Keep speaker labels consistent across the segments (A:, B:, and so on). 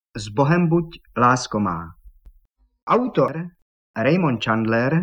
A: S Bohem buď, lásko má. Autor Raymond Chandler.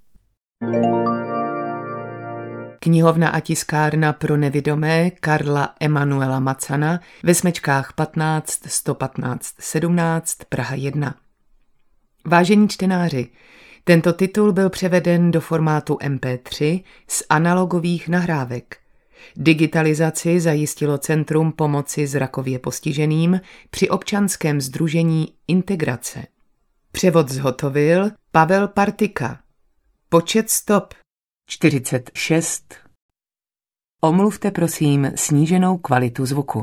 B: Knihovna a tiskárna pro nevidomé Karla Emanuela Macana ve Smečkách 15 115 17 Praha 1. Vážení čtenáři, tento titul byl převeden do formátu MP3 z analogových nahrávek. Digitalizaci zajistilo Centrum pomoci zrakově postiženým při občanském sdružení Integrace. Převod zhotovil Pavel Partika. Počet stop 46. Omluvte prosím sníženou kvalitu zvuku.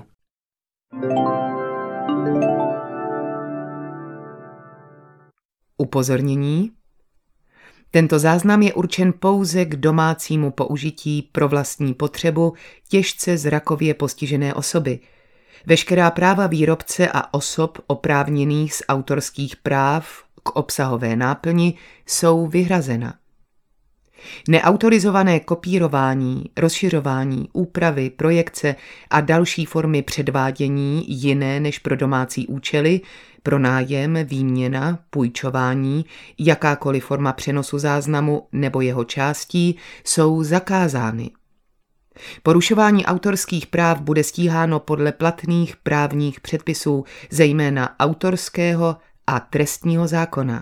B: Upozornění. Tento záznam je určen pouze k domácímu použití pro vlastní potřebu těžce zrakově postižené osoby. Veškerá práva výrobce a osob oprávněných z autorských práv k obsahové náplni jsou vyhrazena. Neautorizované kopírování, rozšiřování, úpravy, projekce a další formy předvádění jiné než pro domácí účely, pronájem, výměna, půjčování, jakákoliv forma přenosu záznamu nebo jeho částí jsou zakázány. Porušování autorských práv bude stíháno podle platných právních předpisů, zejména autorského a trestního zákona.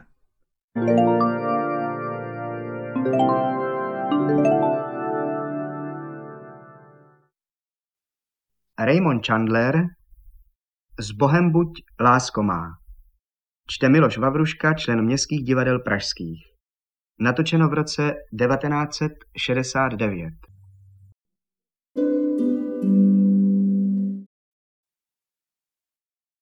A: Raymond Chandler. S Bohem buď, lásko má. Čte Miloš Vavruška, člen Městských divadel pražských. Natočeno v roce 1969.